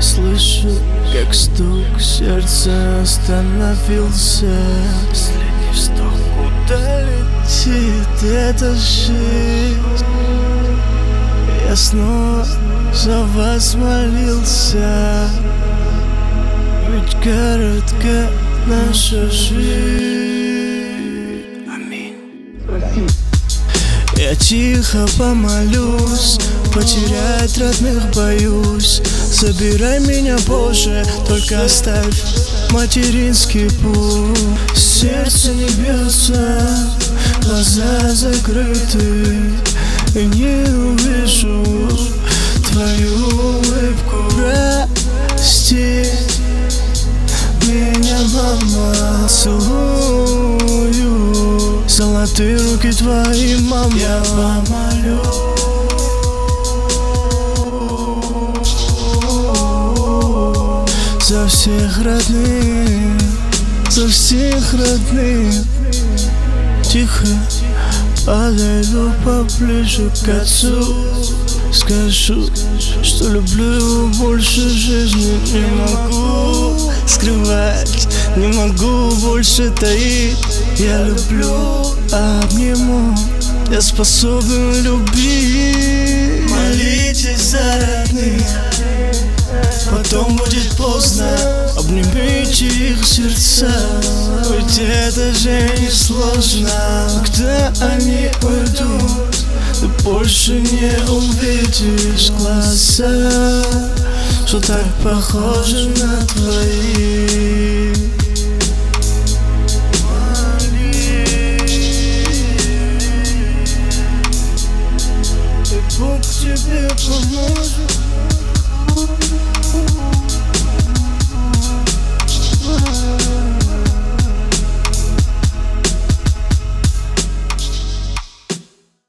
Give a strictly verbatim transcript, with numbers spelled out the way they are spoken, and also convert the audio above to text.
Слышу, как стук сердца остановился. Последний вздох, куда летит эта жизнь? Я снова за вас молился, ведь коротка наша жизнь. Аминь. Я тихо помолюсь, потерять родных боюсь. Забирай меня позже, только оставь материнский путь. Сердце не бьется, глаза закрыты, и не увижу твою улыбку. Прости меня, мама, целую золотые руки твои, мама. Я помолю за всех родных, за всех родных. Тихо подойду поближе к отцу, скажу, что люблю его больше жизни. Не могу скрывать, не могу больше таить. Я люблю, обниму, я способен любить. Молитесь за родных, потом будет поздно. Обнимите их сердца, ведь это же не сложно. Когда они уйдут, ты больше не увидишь глаза, что так похожи на твои. И Бог тебе поможет.